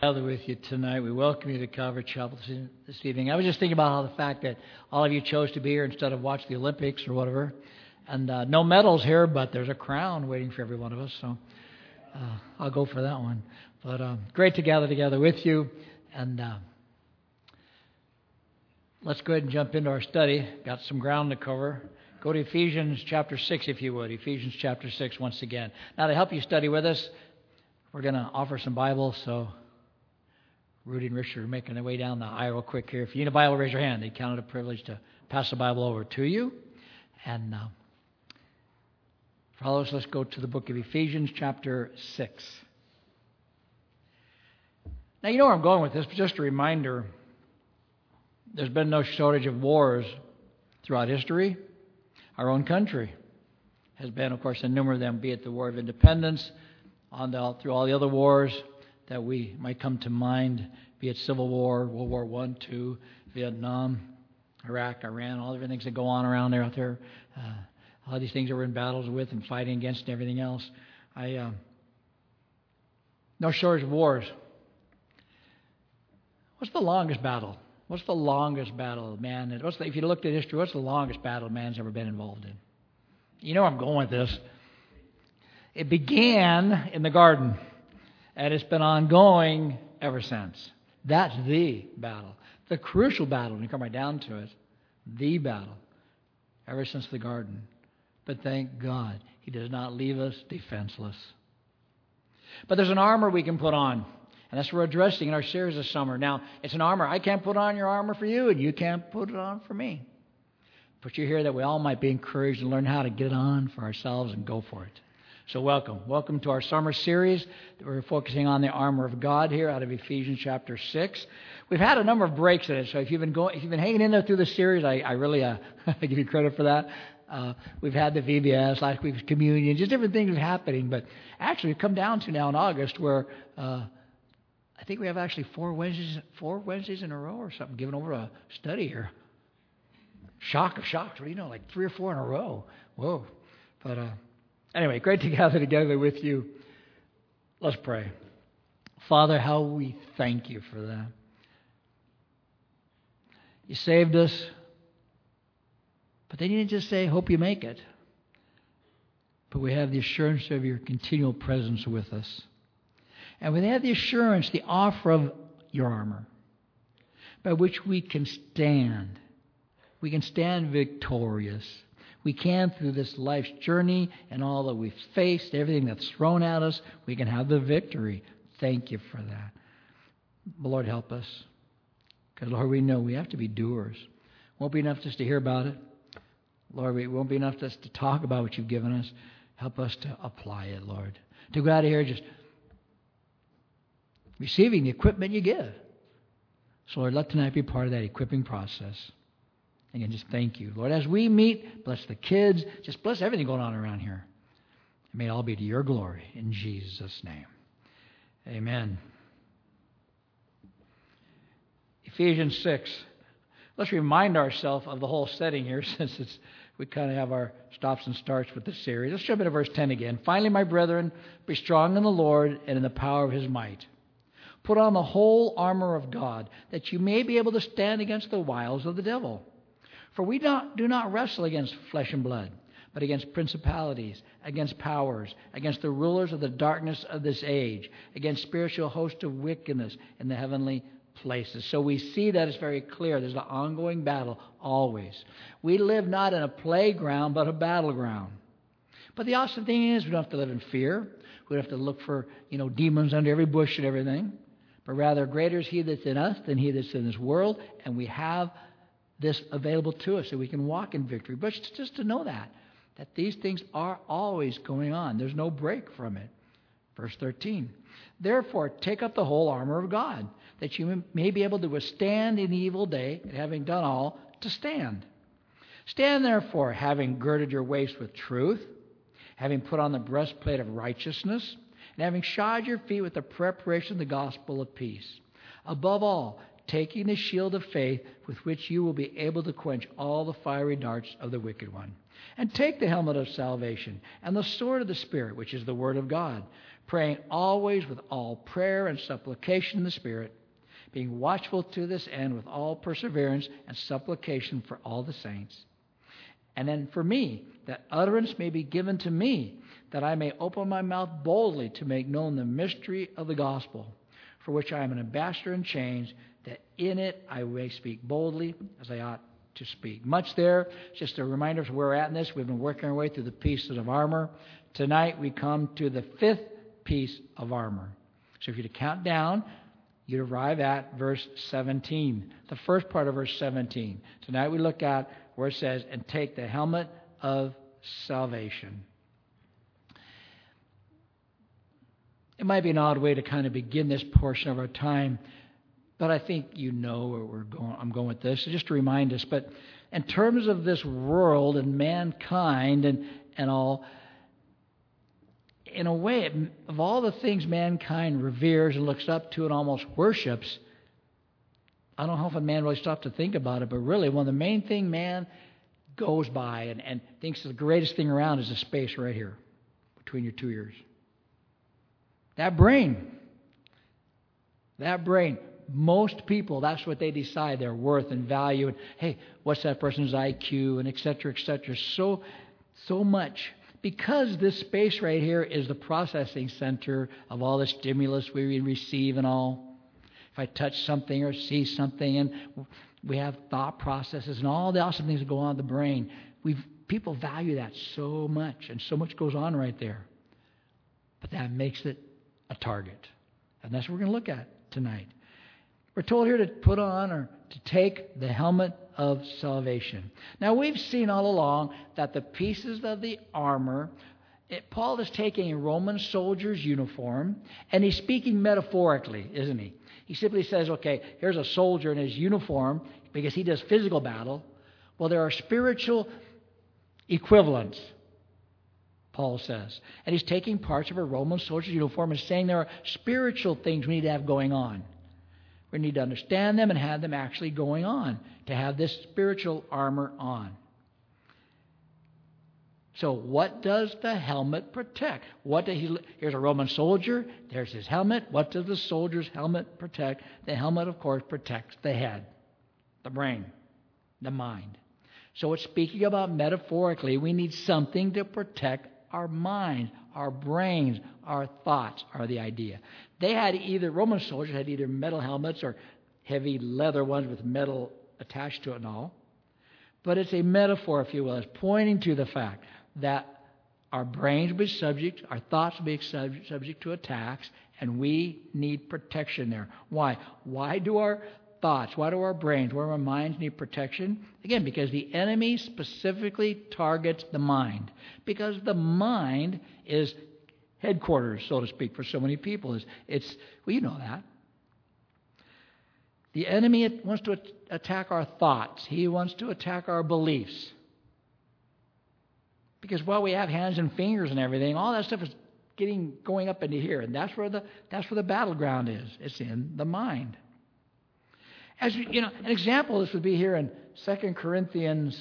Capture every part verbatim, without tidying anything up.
Together with you tonight. We welcome you to Calvary Chapel this evening. I was just thinking about how the fact that all of you chose to be here instead of watch the Olympics or whatever. And uh, no medals here, but there's a crown waiting for every one of us. So uh, I'll go for that one. But um, great to gather together with you. And uh, let's go ahead and jump into our study. Got some ground to cover. Go to Ephesians chapter six, if you would. Ephesians chapter six once again. Now, to help you study with us, we're going to offer some Bibles. So Rudy and Richard are making their way down the aisle real quick here. If you need a Bible, raise your hand. They count it a privilege to pass the Bible over to you. And uh, for all of us, let's go to the book of Ephesians chapter six. Now, you know where I'm going with this, but just a reminder, there's been no shortage of wars throughout history. Our own country has been, of course, a number of them, be it the War of Independence, on the, through all the other wars that we might come to mind, be it Civil War, World War One, Two, Vietnam, Iraq, Iran, all the things that go on around there out there, uh, all these things that we're in battles with and fighting against and everything else. I uh, no shortage of wars. What's the longest battle? What's the longest battle man? What's the, if you looked at history, what's the longest battle man's ever been involved in? You know where I'm going with this. It began in the garden, and it's been ongoing ever since. That's the battle. The crucial battle, when you come right down to it, the battle, ever since the garden. But thank God, He does not leave us defenseless. But there's an armor we can put on, and that's what we're addressing in our series this summer. Now, it's an armor. I can't put on your armor for you, and you can't put it on for me. But you're here that we all might be encouraged and learn how to get on for ourselves and go for it. So welcome. Welcome to our summer series. We're focusing on the armor of God here out of Ephesians chapter six. We've had a number of breaks in it, so if you've been going, if you've been hanging in there through the series, I, I really uh, give you credit for that. Uh, we've had the V B S, last week's communion, just different things happening. But actually, we've come down to now in August where uh, I think we have actually four Wednesdays, four Wednesdays in a row or something, given over a study here. Shock of shocks. What do you know? Like three or four in a row. Whoa. But uh, anyway, great to gather together with you. Let's pray. Father, how we thank you for that. You saved us, but they didn't just say, hope you make it. But we have the assurance of your continual presence with us. And we have the assurance, the offer of your armor, by which we can stand. We can stand victorious. We can, through this life's journey and all that we've faced, everything that's thrown at us, we can have the victory. Thank you for that. Lord, help us. Because, Lord, we know we have to be doers. It won't be enough just to hear about it. Lord, it won't be enough just to talk about what you've given us. Help us to apply it, Lord. To go out of here just receiving the equipment you give. So, Lord, let tonight be part of that equipping process. Again, just thank you. Lord, as we meet, bless the kids. Just bless everything going on around here. May it all be to your glory. In Jesus' name. Amen. Ephesians six. Let's remind ourselves of the whole setting here since it's, we kind of have our stops and starts with this series. Let's jump into verse ten again. Finally, my brethren, be strong in the Lord and in the power of His might. Put on the whole armor of God, that you may be able to stand against the wiles of the devil. For we not, do not wrestle against flesh and blood, but against principalities, against powers, against the rulers of the darkness of this age, against spiritual hosts of wickedness in the heavenly places. So we see that it's very clear. There's an ongoing battle always. We live not in a playground, but a battleground. But the awesome thing is we don't have to live in fear. We don't have to look for, you know, demons under every bush and everything. But rather, greater is He that's in us than he that's in this world. And we have this available to us so we can walk in victory. But just to know that, that these things are always going on. There's no break from it. Verse thirteen. Therefore, take up the whole armor of God, that you may be able to withstand in the evil day, and having done all, to stand. Stand therefore, having girded your waist with truth, having put on the breastplate of righteousness, and having shod your feet with the preparation of the gospel of peace. Above all, taking the shield of faith with which you will be able to quench all the fiery darts of the wicked one. And take the helmet of salvation and the sword of the Spirit, which is the Word of God, praying always with all prayer and supplication in the Spirit, being watchful to this end with all perseverance and supplication for all the saints. And then for me, that utterance may be given to me, that I may open my mouth boldly to make known the mystery of the gospel, for which I am an ambassador in chains, that in it I may speak boldly as I ought to speak. Much there. Just a reminder of where we're at in this. We've been working our way through the pieces of armor. Tonight we come to the fifth piece of armor. So if you to count down, you'd arrive at verse seventeen, the first part of verse seventeen. Tonight we look at where it says, and take the helmet of salvation. It might be an odd way to kind of begin this portion of our time, but I think you know where we're going. I'm going with this, so just to remind us. But in terms of this world and mankind and, and all, in a way, of all the things mankind reveres and looks up to and almost worships, I don't know if a man really stopped to think about it, but really one of the main things man goes by and, and thinks the greatest thing around is the space right here between your two ears. That brain. That brain. Most people, that's what they decide their worth and value. And hey, what's that person's I Q and et cetera, et cetera. So, so much. Because this space right here is the processing center of all the stimulus we receive and all. If I touch something or see something, and we have thought processes and all the awesome things that go on in the brain, we people value that so much, and so much goes on right there. But that makes it a target. And that's what we're going to look at tonight. We're told here to put on or to take the helmet of salvation. Now, we've seen all along that the pieces of the armor, it, Paul is taking a Roman soldier's uniform, and he's speaking metaphorically, isn't he? He simply says, okay, here's a soldier in his uniform because he does physical battle. Well, there are spiritual equivalents, Paul says. And he's taking parts of a Roman soldier's uniform and saying there are spiritual things we need to have going on. We need to understand them and have them actually going on, to have this spiritual armor on. So what does the helmet protect? What does he, here's a Roman soldier. There's his helmet. What does the soldier's helmet protect? The helmet, of course, protects the head, the brain, the mind. So it's speaking about metaphorically, we need something to protect our minds, our brains, our thoughts are the idea. They had either, Roman soldiers had either metal helmets or heavy leather ones with metal attached to it and all. But it's a metaphor, if you will. It's pointing to the fact that our brains will be subject, our thoughts will be subject, subject to attacks, and we need protection there. Why? Why do our thoughts, why do our brains, why do our minds need protection? Again, because the enemy specifically targets the mind. Because the mind is headquarters, so to speak, for so many people. It's, it's well, you know that. The enemy wants to attack our thoughts. He wants to attack our beliefs. Because while we have hands and fingers and everything, all that stuff is getting going up into here, and that's where the that's where the battleground is. It's in the mind. As you know, an example of this would be here in Second Corinthians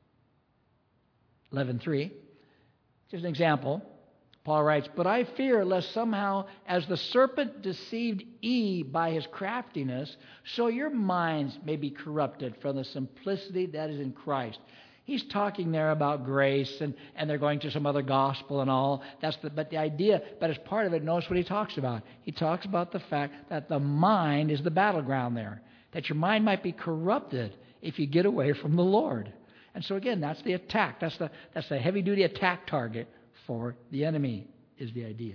eleven three. Just an example. Paul writes, "But I fear lest somehow, as the serpent deceived Eve by his craftiness, so your minds may be corrupted from the simplicity that is in Christ." He's talking there about grace, and, and they're going to some other gospel and all. That's the, but the idea, but as part of it, notice what he talks about. He talks about the fact that the mind is the battleground there, that your mind might be corrupted if you get away from the Lord. And so again, that's the attack. That's the that's the heavy-duty attack target for the enemy, is the idea.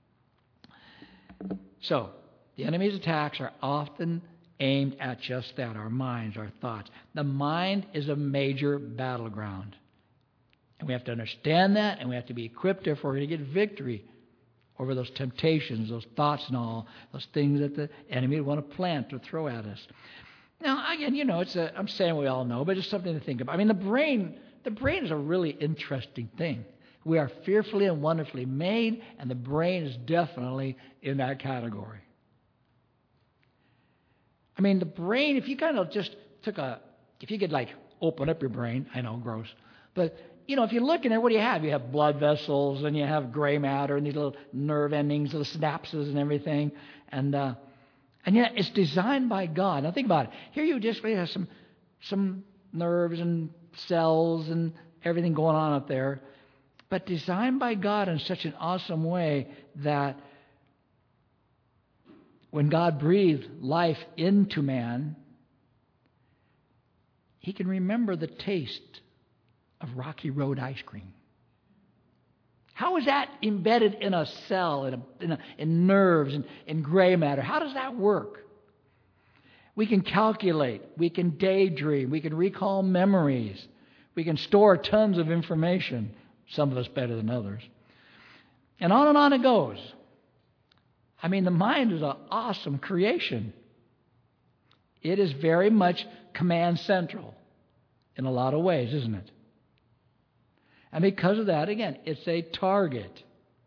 So, the enemy's attacks are often aimed at just that, our minds, our thoughts. The mind is a major battleground. And we have to understand that, and we have to be equipped if we're going to get victory over those temptations, those thoughts and all, those things that the enemy would want to plant or throw at us. Now, again, you know, it's a, I'm saying we all know, but it's something to think about. I mean, the brain, the brain is a really interesting thing. We are fearfully and wonderfully made, and the brain is definitely in that category. I mean, the brain, if you kind of just took a, if you could like open up your brain, I know, gross, but you know, if you look in there, what do you have? You have blood vessels, and you have gray matter, and these little nerve endings, little synapses and everything. And uh, and yet it's designed by God. Now think about it. Here you just really have some, some nerves and cells and everything going on up there. But designed by God in such an awesome way that when God breathed life into man, he can remember the taste of Rocky Road ice cream. How is that embedded in a cell, in, a, in, a, in nerves, and in gray matter? How does that work? We can calculate. We can daydream. We can recall memories. We can store tons of information, some of us better than others. And on and on it goes. I mean, the mind is an awesome creation. It is very much command central in a lot of ways, isn't it? And because of that, again, it's a target.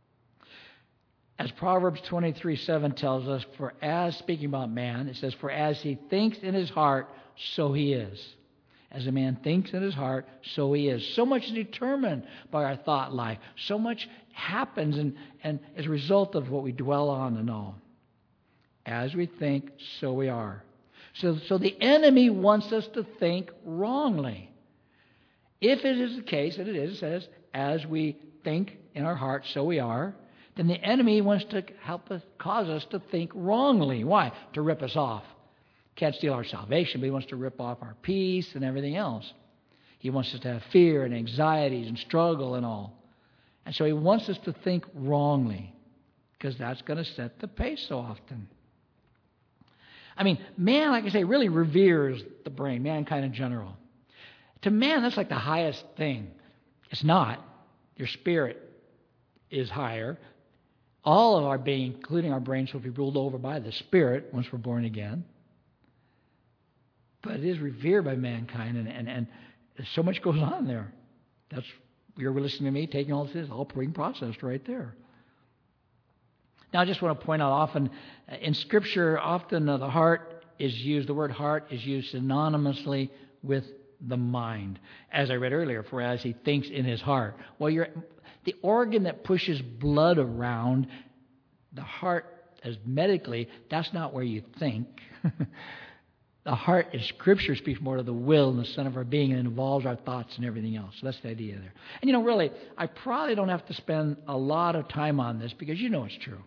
As Proverbs twenty-three seven tells us, for as, speaking about man, it says, for as he thinks in his heart, so he is. As a man thinks in his heart, so he is. So much is determined by our thought life. So much happens and, and as a result of what we dwell on and all. As we think, so we are. So, so the enemy wants us to think wrongly. If it is the case, and it is, it says, as we think in our hearts, so we are, then the enemy wants to help us, cause us to think wrongly. Why? To rip us off. Can't steal our salvation, but he wants to rip off our peace and everything else. He wants us to have fear and anxieties and struggle and all. And so he wants us to think wrongly, because that's going to set the pace so often. I mean, man, like I say, really reveres the brain, mankind in general. To man, that's like the highest thing. It's not. Your spirit is higher. All of our being, including our brains, will be ruled over by the Spirit once we're born again. But it is revered by mankind, and, and, and so much goes on there. That's, you're listening to me, taking all this, all being processed right there. Now, I just want to point out often, in Scripture, often uh, the heart is used, the word heart is used synonymously with the mind. As I read earlier, for as he thinks in his heart. Well, you're, the organ that pushes blood around, the heart, as medically, that's not where you think. The heart in Scripture speaks more to the will and the center of our being, and involves our thoughts and everything else. So that's the idea there. And you know, really, I probably don't have to spend a lot of time on this, because you know it's true.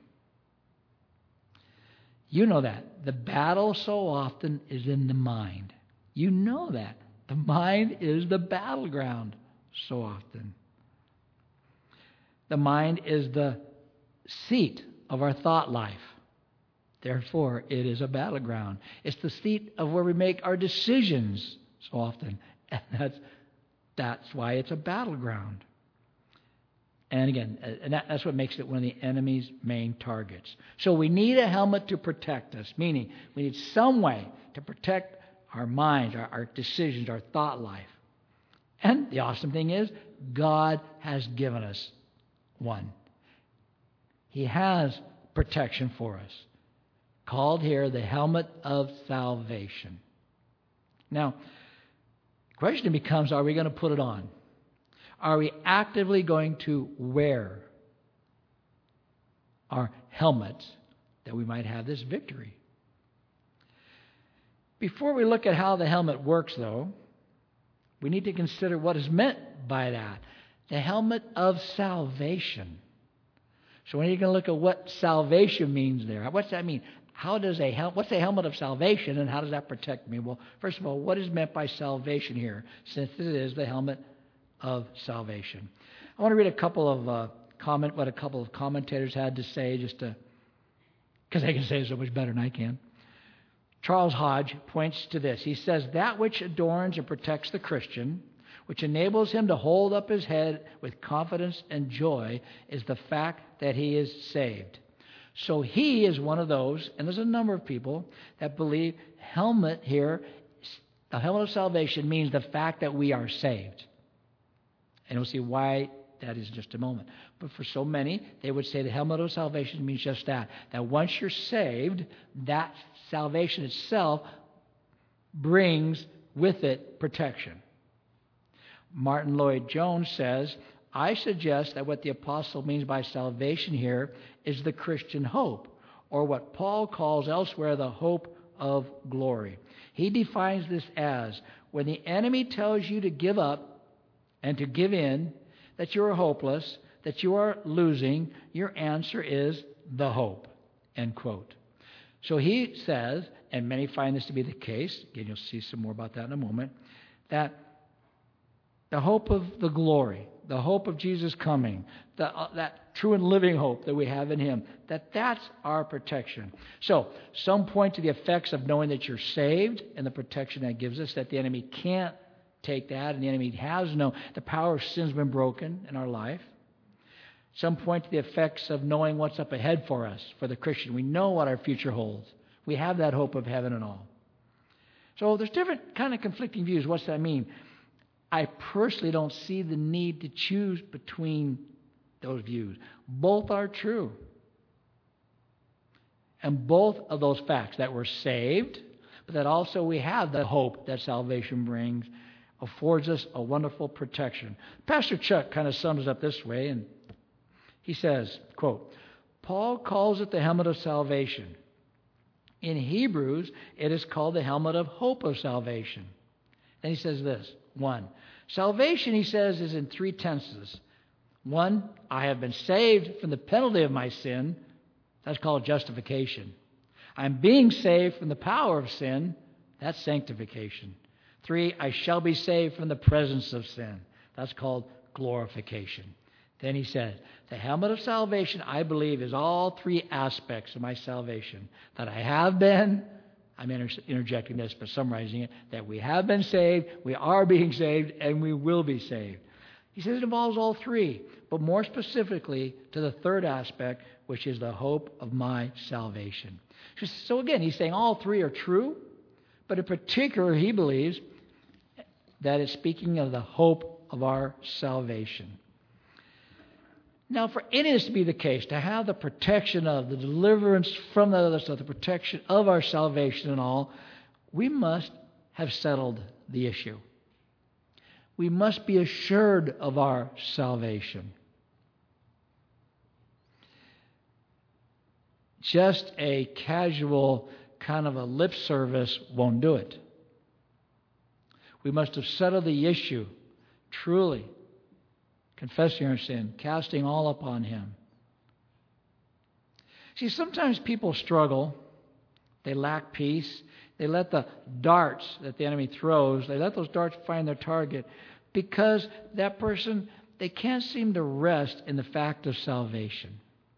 You know that. The battle so often is in the mind. You know that. The mind is the battleground so often. The mind is the seat of our thought life. Therefore, it is a battleground. It's the seat of where we make our decisions so often. And that's, that's why it's a battleground. And again, and that, that's what makes it one of the enemy's main targets. So we need a helmet to protect us, meaning we need some way to protect our minds, our, our decisions, our thought life. And the awesome thing is, God has given us one. He has protection for us, called here the helmet of salvation. Now, the question becomes, are we going to put it on? Are we actively going to wear our helmets that we might have this victory? Before we look at how the helmet works, though, we need to consider what is meant by that. The helmet of salvation. So when you're going to look at what salvation means there, what's that mean? How does a hel- what's a helmet of salvation, and how does that protect me? Well, first of all, what is meant by salvation here, since it is the helmet of salvation? I want to read a couple of uh, comment what a couple of commentators had to say, just to because they can say it so much better than I can. Charles Hodge points to this. He says, that which adorns and protects the Christian, which enables him to hold up his head with confidence and joy, is the fact that he is saved. So he is one of those, and there's a number of people that believe helmet here, the helmet of salvation, means the fact that we are saved. And we'll see why that is in just a moment. But for so many, they would say the helmet of salvation means just that. That once you're saved, that salvation itself brings with it protection. Martin Lloyd-Jones says, I suggest that what the apostle means by salvation here is the Christian hope, or what Paul calls elsewhere the hope of glory. He defines this as when the enemy tells you to give up and to give in, that you are hopeless, that you are losing, your answer is the hope, end quote. So he says, and many find this to be the case, again you'll see some more about that in a moment, that the hope of the glory, the hope of Jesus coming, the, uh, that true and living hope that we have in Him, that that's our protection. So, some point to the effects of knowing that you're saved and the protection that gives us, that the enemy can't take that, and the enemy has no, the power of sin's been broken in our life. Some point to the effects of knowing what's up ahead for us, for the Christian. We know what our future holds. We have that hope of heaven and all. So, there's different kind of conflicting views. What's that mean? I personally don't see the need to choose between those views. Both are true. And both of those facts, that we're saved, but that also we have the hope that salvation brings, affords us a wonderful protection. Pastor Chuck kind of sums it up this way, and he says, quote, Paul calls it the helmet of salvation. In Hebrews, it is called the helmet of hope of salvation. Then he says this. One, salvation, he says, is in three tenses. One, I have been saved from the penalty of my sin. That's called justification. I'm being saved from the power of sin. That's sanctification. Three, I shall be saved from the presence of sin. That's called glorification. Then he said, the helmet of salvation, I believe, is all three aspects of my salvation. That I have been, I'm inter- interjecting this, but summarizing it, that we have been saved, we are being saved, and we will be saved. He says it involves all three, but more specifically to the third aspect, which is the hope of my salvation. So again, he's saying all three are true, but in particular, he believes that it's speaking of the hope of our salvation. Now, for any of this to be the case, to have the protection of, the deliverance from that other stuff, the protection of our salvation and all, we must have settled the issue. We must be assured of our salvation. Just a casual kind of a lip service won't do it. We must have settled the issue truly. Confessing our sin, casting all upon Him. See, sometimes people struggle. They lack peace. They let the darts that the enemy throws, they let those darts find their target because that person, they can't seem to rest in the fact of salvation.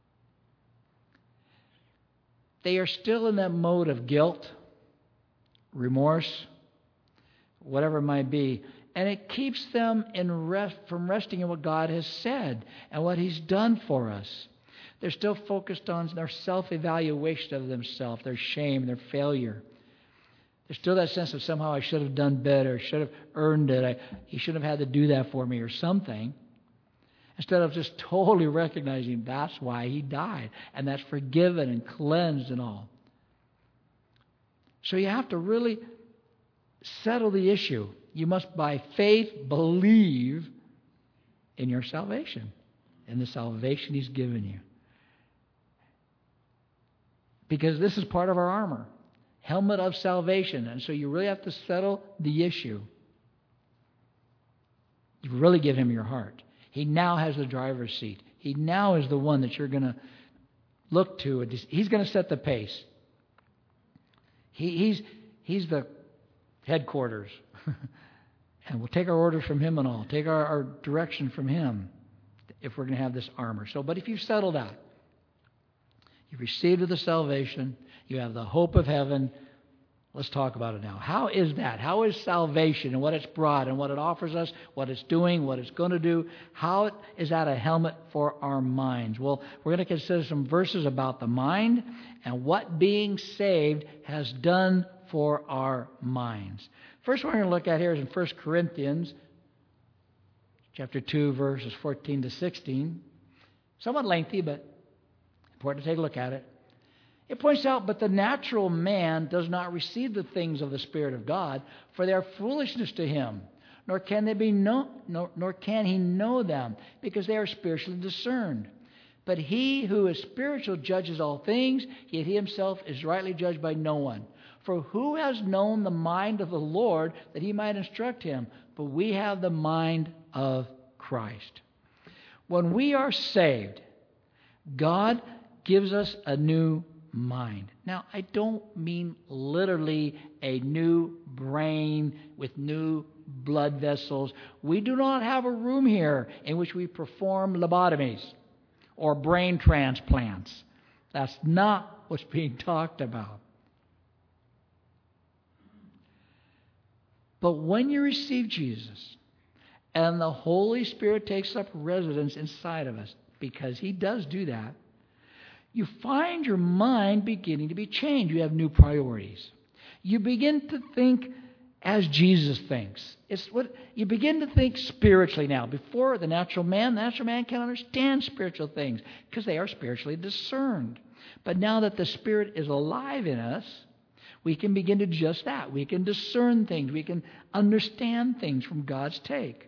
They are still in that mode of guilt, remorse, whatever it might be. And it keeps them in rest, from resting in what God has said and what He's done for us. They're still focused on their self-evaluation of themselves, their shame, their failure. There's still that sense of somehow I should have done better, should have earned it, I, He shouldn't have had to do that for me or something. Instead of just totally recognizing that's why He died and that's forgiven and cleansed and all. So you have to really settle the issue. You must, by faith, believe in your salvation, in the salvation He's given you. Because this is part of our armor, helmet of salvation. And so you really have to settle the issue. You really give Him your heart. He now has the driver's seat. He now is the one that you're going to look to. He's going to set the pace. He, he's, he's the headquarters. And we'll take our orders from Him and all. Take our, our direction from Him if we're going to have this armor. So, but if you've settled that, you've received the salvation, you have the hope of heaven, let's talk about it now. How is that? How is salvation and what it's brought and what it offers us, what it's doing, what it's going to do? How is that a helmet for our minds? Well, we're going to consider some verses about the mind and what being saved has done for our minds. First one we're going to look at here is in First Corinthians chapter two, verses fourteen to sixteen. Somewhat lengthy, but important to take a look at it. It points out, but the natural man does not receive the things of the Spirit of God, for they are foolishness to him, nor can they be know, nor, nor can he know them, because they are spiritually discerned. But he who is spiritual judges all things, yet he himself is rightly judged by no one. For who has known the mind of the Lord that he might instruct him? But we have the mind of Christ. When we are saved, God gives us a new mind. Now, I don't mean literally a new brain with new blood vessels. We do not have a room here in which we perform lobotomies or brain transplants. That's not what's being talked about. But when you receive Jesus and the Holy Spirit takes up residence inside of us, because he does do that, you find your mind beginning to be changed. You have new priorities. You begin to think as Jesus thinks. It's what you begin to think spiritually now. Before, the natural man, the natural man can't understand spiritual things because they are spiritually discerned. But now that the Spirit is alive in us, we can begin to do just that. We can discern things. We can understand things from God's take.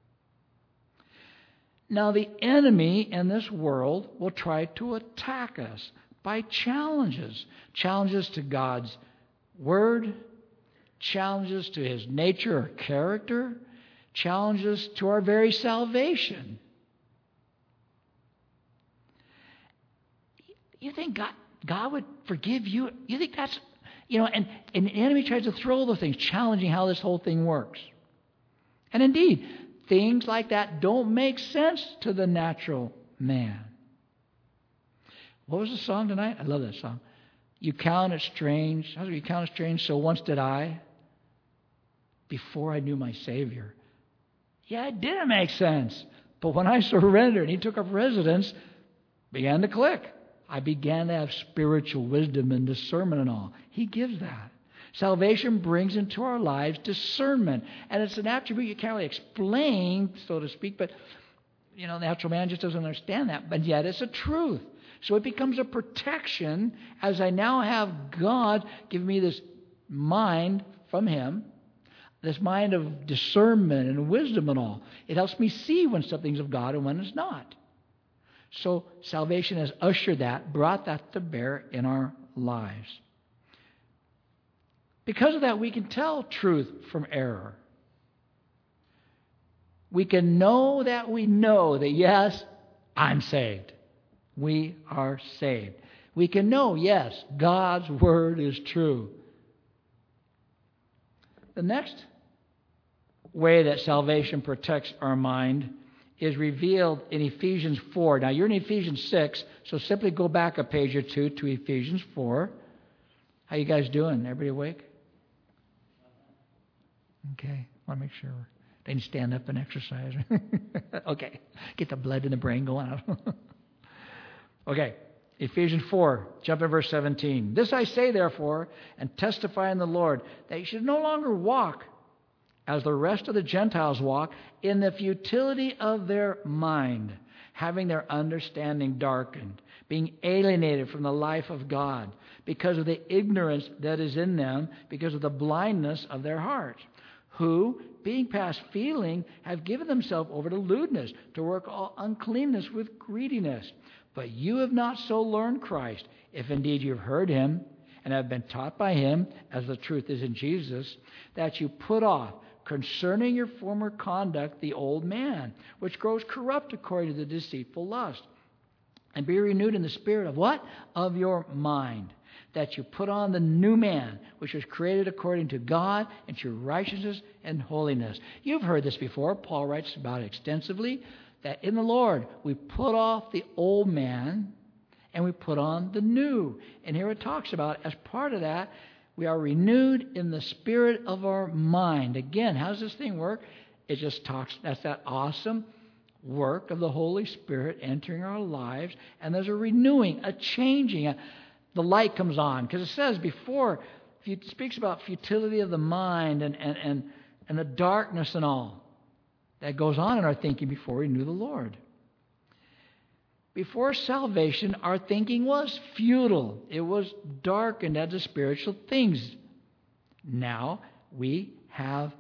Now, the enemy in this world will try to attack us by challenges. Challenges to God's Word, challenges to His nature or character, challenges to our very salvation. You think God, God would forgive you? You think that's, you know, and, and the enemy tries to throw those things, challenging how this whole thing works. And indeed, things like that don't make sense to the natural man. What was the song tonight? I love that song. You count it strange. How do you count it strange? So once did I, before I knew my Savior. Yeah, it didn't make sense. But when I surrendered and He took up residence, it began to click. I began to have spiritual wisdom and discernment and all. He gives that. Salvation brings into our lives discernment. And it's an attribute you can't really explain, so to speak, but you know, the natural man just doesn't understand that. But yet it's a truth. So it becomes a protection as I now have God give me this mind from Him, this mind of discernment and wisdom and all. It helps me see when something's of God and when it's not. So salvation has ushered that, brought that to bear in our lives. Because of that, we can tell truth from error. We can know that we know that, yes, I'm saved. We are saved. We can know, yes, God's Word is true. The next way that salvation protects our mind is revealed in Ephesians four. Now, you're in Ephesians six, so simply go back a page or two to Ephesians four. How you guys doing? Everybody awake? Okay, I want to make sure. They can stand up and exercise. Okay, get the blood in the brain going out. Okay, Ephesians four, jump in verse seventeen. This I say, therefore, and testify in the Lord, that you should no longer walk as the rest of the Gentiles walk, in the futility of their mind, having their understanding darkened, being alienated from the life of God, because of the ignorance that is in them, because of the blindness of their heart, who, being past feeling, have given themselves over to lewdness, to work all uncleanness with greediness. But you have not so learned Christ, if indeed you have heard Him, and have been taught by Him, as the truth is in Jesus, that you put off, concerning your former conduct, the old man, which grows corrupt according to the deceitful lust, and be renewed in the spirit of what? Of your mind, that you put on the new man, which was created according to God in true righteousness and holiness. You've heard this before. Paul writes about it extensively, that in the Lord we put off the old man and we put on the new. And here it talks about, as part of that, we are renewed in the spirit of our mind. Again, how does this thing work? It just talks, that's that awesome work of the Holy Spirit entering our lives. And there's a renewing, a changing. A, the light comes on. Because it says before, it speaks about futility of the mind and, and, and, and the darkness and all that goes on in our thinking before we knew the Lord. Before salvation, our thinking was futile. It was darkened as to spiritual things. Now we have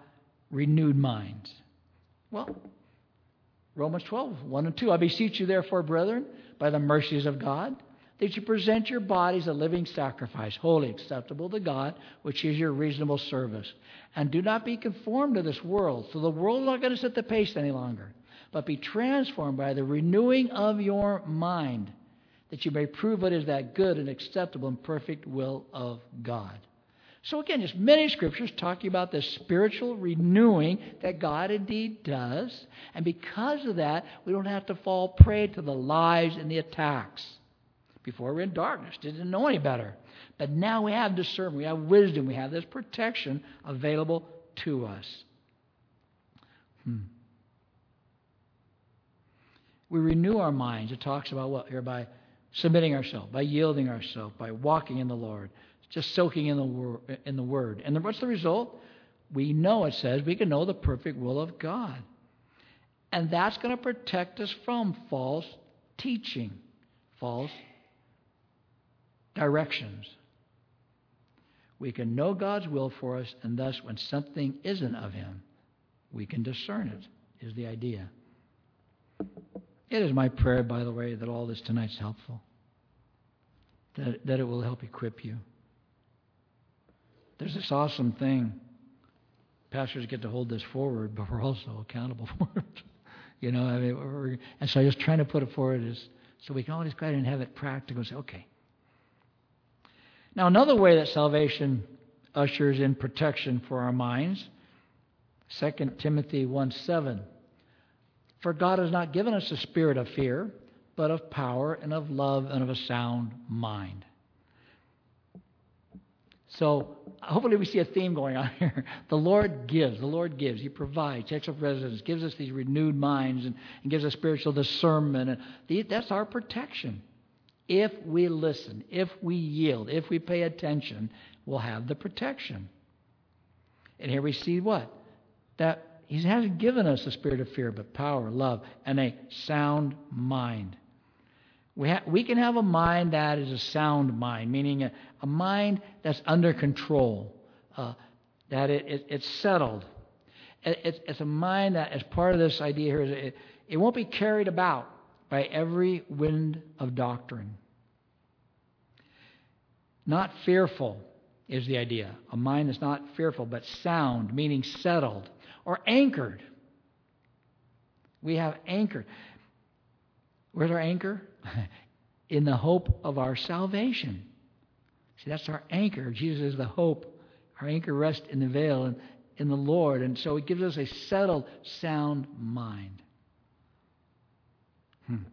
renewed minds. Well, Romans twelve, one and two. I beseech you, therefore, brethren, by the mercies of God, that you present your bodies a living sacrifice, holy, acceptable to God, which is your reasonable service. And do not be conformed to this world. So the world is not going to set the pace any longer. But be transformed by the renewing of your mind, that you may prove what is that good and acceptable and perfect will of God. So again, just many scriptures talking about the spiritual renewing that God indeed does. And because of that, we don't have to fall prey to the lies and the attacks. Before we were in darkness, didn't know any better. But now we have discernment, we have wisdom, we have this protection available to us. Hmm. We renew our minds. It talks about what here? By submitting ourselves, by yielding ourselves, by walking in the Lord, just soaking in the, wor- in the Word. And then what's the result? We know, it says, we can know the perfect will of God. And that's going to protect us from false teaching, false directions. We can know God's will for us, and thus when something isn't of Him, we can discern it, is the idea. It is my prayer, by the way, that all this tonight's helpful, that, that it will help equip you. There's this awesome thing. Pastors get to hold this forward, but we're also accountable for it. You know, I mean, we're, and so I'm just trying to put it forward as, so we can always go ahead and have it practical and say, okay. Now, another way that salvation ushers in protection for our minds, Second Timothy one seven. For God has not given us a spirit of fear, but of power and of love and of a sound mind. So hopefully we see a theme going on here. The Lord gives. The Lord gives. He provides. Takes up residence. Gives us these renewed minds and, and gives us spiritual discernment. And the, that's our protection. If we listen, if we yield, if we pay attention, we'll have the protection. And here we see what? That He hasn't given us a spirit of fear, but power, love, and a sound mind. We, ha- we can have a mind that is a sound mind, meaning a, a mind that's under control, uh, that it, it, it's settled. It, it's, it's a mind that, as part of this idea here, is it, it won't be carried about by every wind of doctrine. Not fearful is the idea. A mind that's not fearful, but sound, meaning settled. Or anchored. We have anchored. Where's our anchor? In the hope of our salvation. See, that's our anchor. Jesus is the hope. Our anchor rests in the veil and in the Lord. And so He gives us a settled, sound mind. Hmm.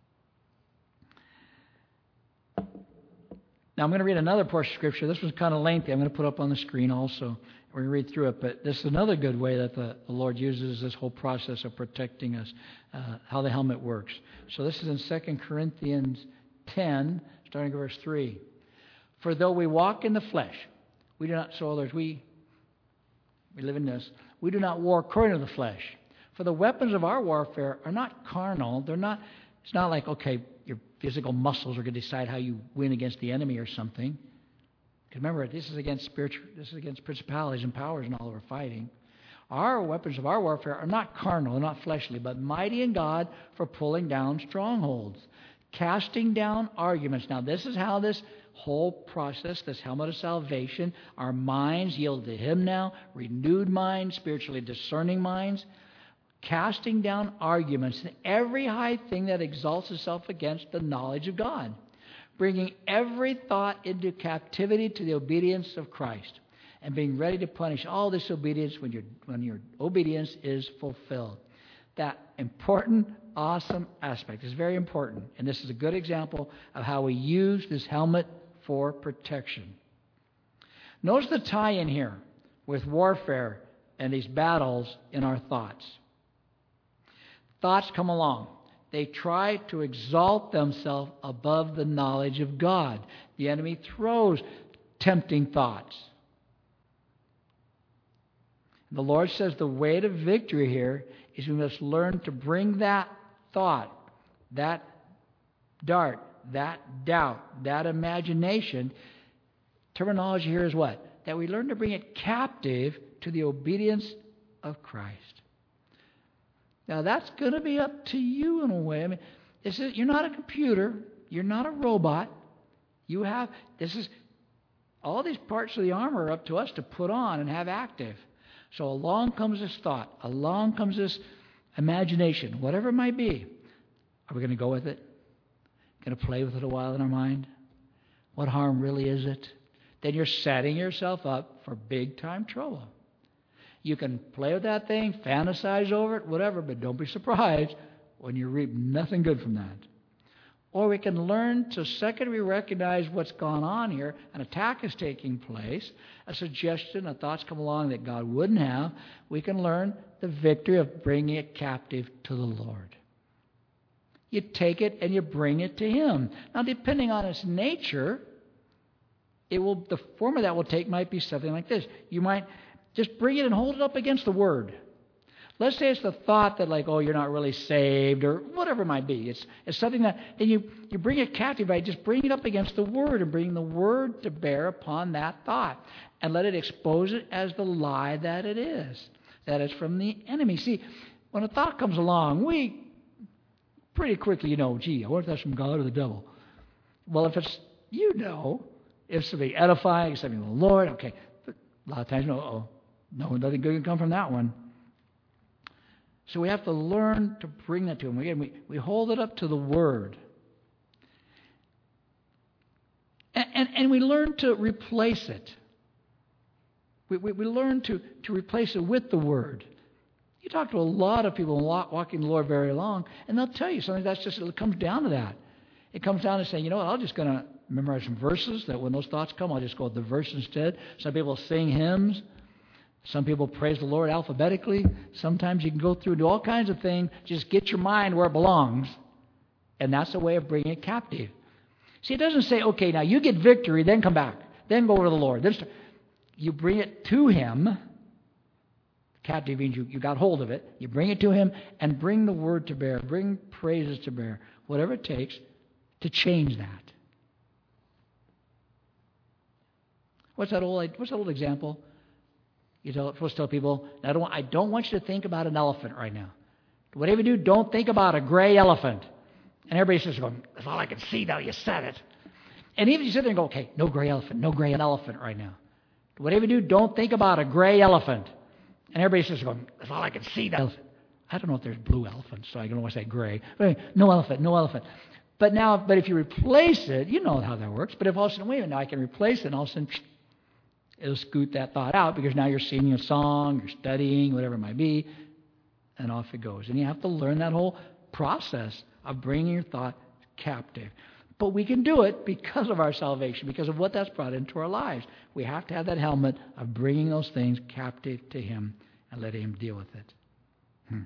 Now I'm going to read another portion of Scripture. This was kind of lengthy. I'm going to put up on the screen also. We're going to read through it, but this is another good way that the, the Lord uses this whole process of protecting us, uh, how the helmet works. So this is in Second Corinthians ten, starting at verse three. For though we walk in the flesh, we do not, so others, we, we live in this, we do not war according to the flesh. For the weapons of our warfare are not carnal. They're not, it's not like, okay, your physical muscles are going to decide how you win against the enemy or something. Remember, this is against spiritual. This is against principalities and powers and all we're fighting. Our weapons of our warfare are not carnal, not fleshly, but mighty in God for pulling down strongholds, casting down arguments. Now, this is how this whole process, this helmet of salvation, our minds yield to Him now, renewed minds, spiritually discerning minds, casting down arguments and every high thing that exalts itself against the knowledge of God, bringing every thought into captivity to the obedience of Christ, and being ready to punish all disobedience when your when your obedience is fulfilled. That important, awesome aspect is very important, and this is a good example of how we use this helmet for protection. Notice the tie-in here with warfare and these battles in our thoughts. Thoughts come along. They try to exalt themselves above the knowledge of God. The enemy throws tempting thoughts. The Lord says the way to victory here is we must learn to bring that thought, that dart, that doubt, that imagination. Terminology here is what? That we learn to bring it captive to the obedience of Christ. Now, that's going to be up to you in a way. I mean, this is, you're not a computer. You're not a robot. You have, this is, all these parts of the armor are up to us to put on and have active. So along comes this thought. Along comes this imagination, whatever it might be. Are we going to go with it? Going to play with it a while in our mind? What harm really is it? Then you're setting yourself up for big-time trouble. You can play with that thing, fantasize over it, whatever, but don't be surprised when you reap nothing good from that. Or we can learn to, second we recognize what's gone on here, an attack is taking place, a suggestion, a thoughts come along that God wouldn't have, we can learn the victory of bringing it captive to the Lord. You take it and you bring it to Him. Now, depending on its nature, it will, the form of that will take might be something like this. You might just bring it and hold it up against the Word. Let's say it's the thought that, like, oh, you're not really saved, or whatever it might be. It's, it's something that, then you, you bring it captive by just bringing it up against the Word and bringing the Word to bear upon that thought. And let it expose it as the lie that it is. That is from the enemy. See, when a thought comes along, we pretty quickly, you know, gee, I wonder if that's from God or the devil. Well, if it's, you know, if something edifying, something of the Lord, okay. But a lot of times, no, oh, no, nothing good can come from that one. So we have to learn to bring that to Him. Again, we, we hold it up to the Word. And, and, and we learn to replace it. We, we, we learn to, to replace it with the Word. You talk to a lot of people walking the Lord very long, and they'll tell you something that's just, it comes down to that. It comes down to saying, you know what, I'm just going to memorize some verses, that when those thoughts come, I'll just go with the verse instead. Some people sing hymns. Some people praise the Lord alphabetically. Sometimes you can go through and do all kinds of things. Just get your mind where it belongs. And that's a way of bringing it captive. See, it doesn't say, okay, now you get victory, then come back. Then go over to the Lord. Then you bring it to Him. Captive means you, you got hold of it. You bring it to Him and bring the Word to bear. Bring praises to bear. Whatever it takes to change that. What's that old, what's that old example? You tell, supposed to tell people, I don't, I don't want you to think about an elephant right now. Whatever you do, don't think about a gray elephant. And everybody says, that's all I can see now, you said it. And even if you sit there and go, okay, no gray elephant, no gray elephant right now. Whatever you do, don't think about a gray elephant. And everybody says, that's all I can see now. I don't know if there's blue elephants, so I can only say gray. But no elephant, no elephant. But now, but if you replace it, you know how that works. But if all of a sudden, wait a minute, now I can replace it, and all of a sudden, it'll scoot that thought out because now you're singing a song, you're studying, whatever it might be, and off it goes. And you have to learn that whole process of bringing your thought captive. But we can do it because of our salvation, because of what that's brought into our lives. We have to have that helmet of bringing those things captive to Him and letting Him deal with it. Hmm.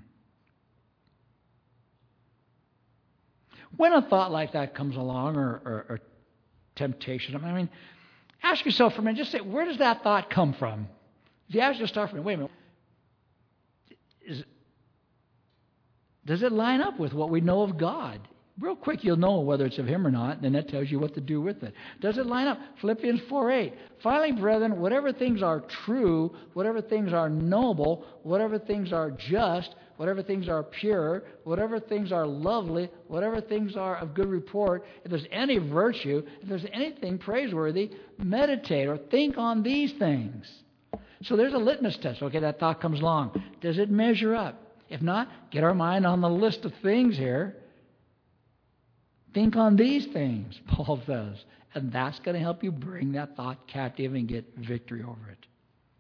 When a thought like that comes along, or, or, or temptation, I mean, ask yourself for a minute, just say, where does that thought come from? If you ask yourself, wait a minute, is, does it line up with what we know of God? Real quick, you'll know whether it's of Him or not, and then that tells you what to do with it. Does it line up? Philippians four eight. Finally, brethren, whatever things are true, whatever things are noble, whatever things are just, whatever things are pure, whatever things are lovely, whatever things are of good report, if there's any virtue, if there's anything praiseworthy, meditate or think on these things. So there's a litmus test. Okay, that thought comes along. Does it measure up? If not, get our mind on the list of things here. Think on these things, Paul says. And that's going to help you bring that thought captive and get victory over it.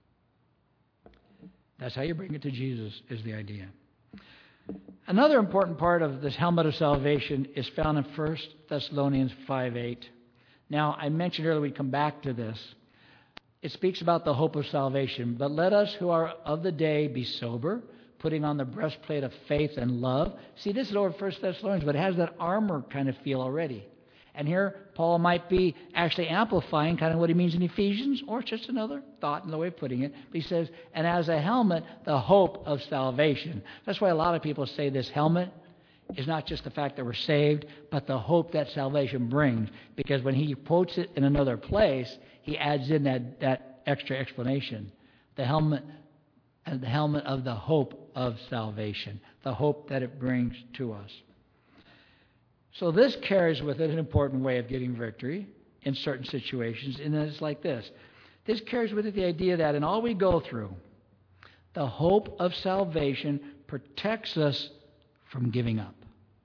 That's how you bring it to Jesus, is the idea. Another important part of this helmet of salvation is found in First Thessalonians five eight. Now, I mentioned earlier we'd come back to this. It speaks about the hope of salvation. But let us who are of the day be sober, putting on the breastplate of faith and love. See, this is over First Thessalonians, but it has that armor kind of feel already. And here, Paul might be actually amplifying kind of what he means in Ephesians, or it's just another thought in the way of putting it. But he says, and as a helmet, the hope of salvation. That's why a lot of people say this helmet is not just the fact that we're saved, but the hope that salvation brings. Because when he quotes it in another place, he adds in that, that extra explanation. The helmet and the helmet of the hope of salvation, the hope that it brings to us. So this carries with it an important way of getting victory in certain situations, and it's like this. This carries with it the idea that in all we go through, the hope of salvation protects us from giving up.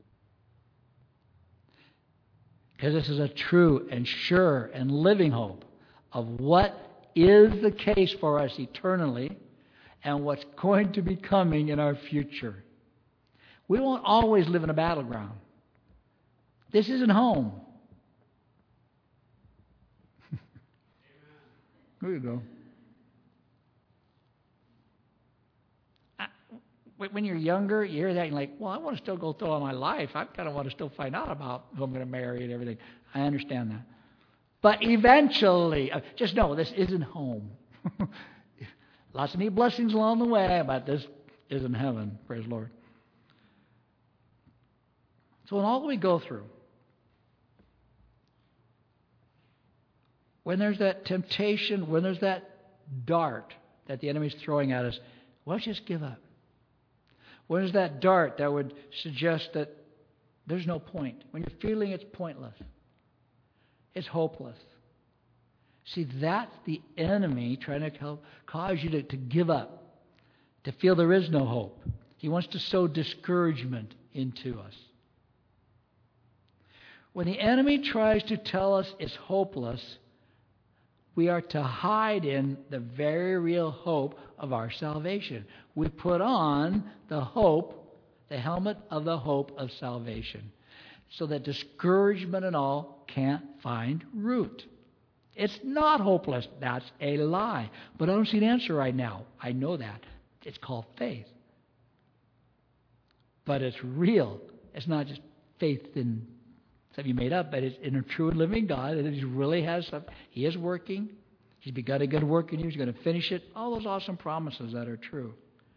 Because this is a true and sure and living hope of what is the case for us eternally and what's going to be coming in our future. We won't always live in a battleground. This isn't home. There you go. When you're younger, you hear that and you're like, well, I want to still go through all my life. I kind of want to still find out about who I'm going to marry and everything. I understand that. But eventually, uh, just know this isn't home. Lots of neat blessings along the way, but this isn't heaven. Praise the Lord. So in all that we go through, when there's that temptation, when there's that dart that the enemy's throwing at us, why don't you just give up? When there's that dart that would suggest that there's no point, when you're feeling it's pointless, it's hopeless. See, that's the enemy trying to help, cause you to, to give up, to feel there is no hope. He wants to sow discouragement into us. When the enemy tries to tell us it's hopeless, we are to hide in the very real hope of our salvation. We put on the hope, the helmet of the hope of salvation, so that discouragement and all can't find root. It's not hopeless. That's a lie. But I don't see an answer right now. I know that. It's called faith. But it's real. It's not just faith in something you made up, but it's in a true and living God, and He really has something. He is working. He's begun a good work in you. He's going to finish it. All those awesome promises that are true.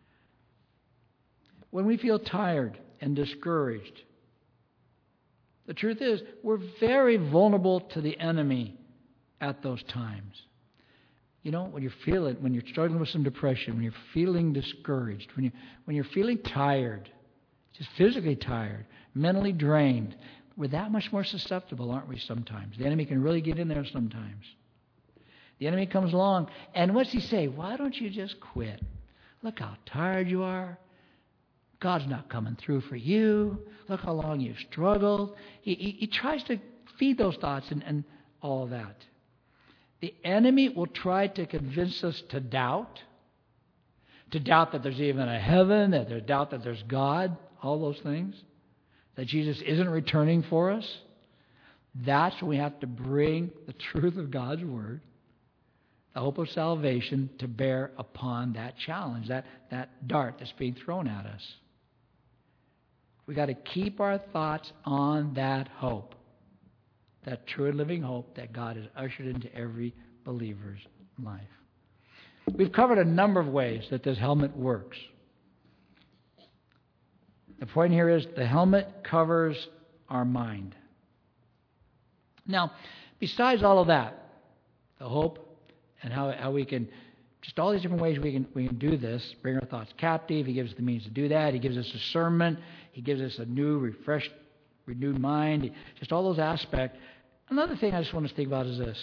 When we feel tired and discouraged, the truth is we're very vulnerable to the enemy at those times. You know, when you're feeling, when you're struggling with some depression, when you're feeling discouraged, when you when you're feeling tired, just physically tired, mentally drained, we're that much more susceptible, aren't we, sometimes? The enemy can really get in there sometimes. The enemy comes along, and what's he say? Why don't you just quit? Look how tired you are. God's not coming through for you. Look how long you've struggled. He, he, he tries to feed those thoughts and, and all of that. The enemy will try to convince us to doubt, to doubt that there's even a heaven, that there's doubt that there's God, all those things, that Jesus isn't returning for us. That's when we have to bring the truth of God's Word, the hope of salvation, to bear upon that challenge, that, that dart that's being thrown at us. We've got to keep our thoughts on that hope, that true and living hope that God has ushered into every believer's life. We've covered a number of ways that this helmet works. The point here is the helmet covers our mind. Now, besides all of that, the hope and how, how we can, just all these different ways we can we can do this, bring our thoughts captive. He gives us the means to do that. He gives us discernment. He gives us a new, refreshed, renewed mind. Just all those aspects. Another thing I just want us to think about is this.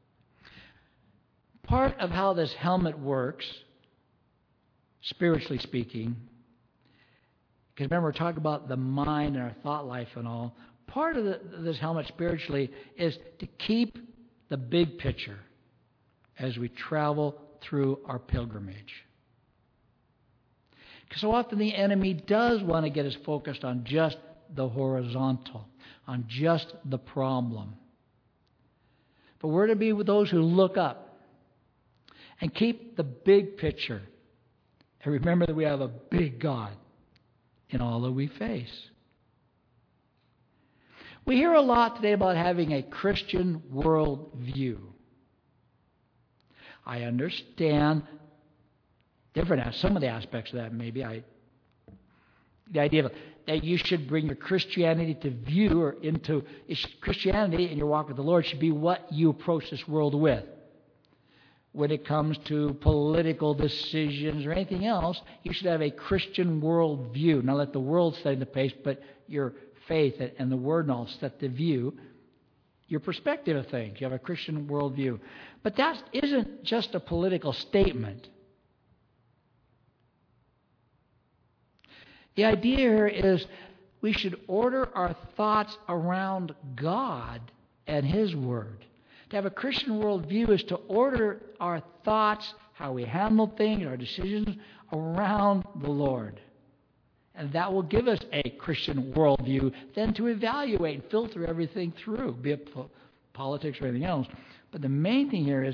Part of how this helmet works, spiritually speaking, because remember we're talking about the mind and our thought life and all, part of the, this helmet spiritually is to keep the big picture as we travel through our pilgrimage. Because so often the enemy does want to get us focused on just the horizontal, on just the problem. But we're to be with those who look up and keep the big picture. And remember that we have a big God in all that we face. We hear a lot today about having a Christian world view. I understand different some of the aspects of that. Maybe I, the idea of that you should bring your Christianity to view or into Christianity in your walk with the Lord should be what you approach this world with. when it comes to political decisions or anything else, you should have a Christian worldview. Not let the world set the pace, but your faith and the Word and all set the view, your perspective of things. You have a Christian worldview. But that isn't just a political statement. The idea here is we should order our thoughts around God and His Word. To have a Christian worldview is to order our thoughts, how we handle things, our decisions around the Lord. And that will give us a Christian worldview then to evaluate and filter everything through, be it po- politics or anything else. But the main thing here is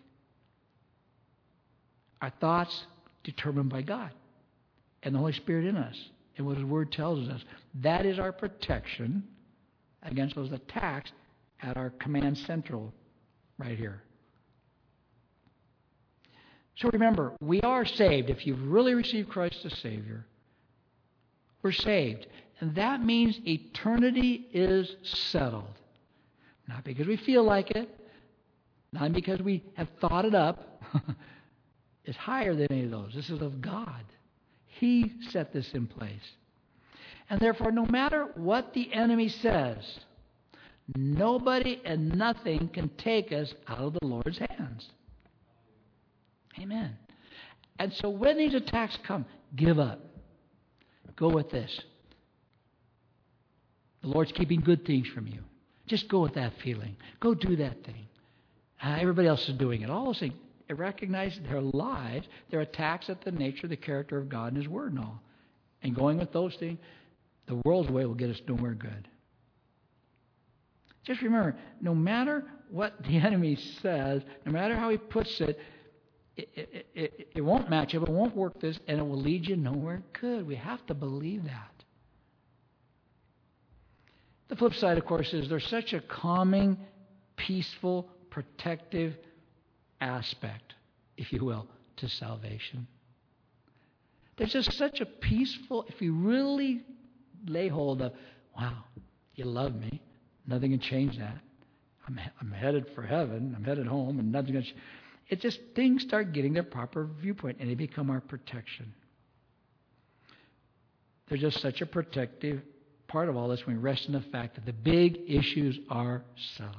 our thoughts determined by God and the Holy Spirit in us and what His Word tells us. That is our protection against those attacks at our command central right here. So remember, we are saved. If you've really received Christ as Savior, we're saved. And that means eternity is settled. Not because we feel like it, not because we have thought it up. It's higher than any of those. This is of God. He set this in place. And therefore, no matter what the enemy says, nobody and nothing can take us out of the Lord's hands. Amen. And so when these attacks come, give up. Go with this. The Lord's keeping good things from you. Just go with that feeling. Go do that thing. Uh, everybody else is doing it. All those things. Recognize their lives, their attacks at the nature, the character of God and His Word and all. And going with those things, the world's way will get us nowhere good. Just remember, no matter what the enemy says, no matter how he puts it, it, it, it, it won't match up, it won't work this, and it will lead you nowhere good. We have to believe that. The flip side, of course, is there's such a calming, peaceful, protective aspect, if you will, to salvation. There's just such a peaceful, if you really lay hold of, wow, you love me, nothing can change that. I'm, I'm headed for heaven, I'm headed home, and nothing can change. It just, things start getting their proper viewpoint, and they become our protection. There's just such a protective part of all this when we rest in the fact that the big issues are settled.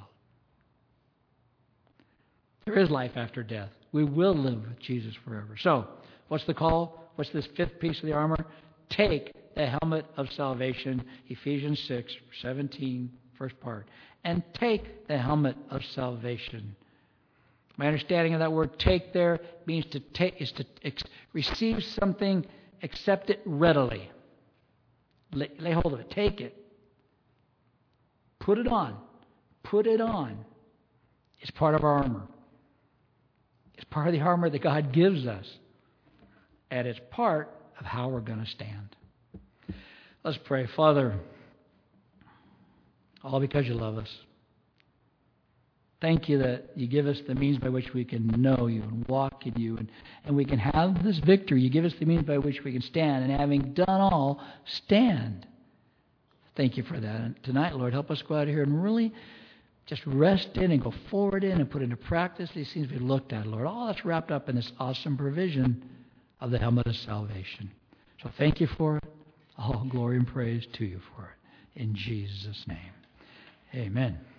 There is life after death. We will live with Jesus forever. So, what's the call? What's this fifth piece of the armor? Take the helmet of salvation, Ephesians six, seventeen, first part. And take the helmet of salvation. My understanding of that word take there means to take is to ex- receive something, accept it readily. Lay, lay hold of it. Take it. Put it on. Put it on. It's part of our armor. It's part of the armor that God gives us. And it's part of how we're going to stand. Let's pray. Father, all because you love us. Thank you that you give us the means by which we can know you and walk in you, and, and we can have this victory. You give us the means by which we can stand, and having done all, stand. Thank you for that. And tonight, Lord, help us go out here and really just rest in and go forward in and put into practice these things we looked at, Lord. All that's wrapped up in this awesome provision of the helmet of salvation. So thank you for it. All glory and praise to you for it. In Jesus' name, amen.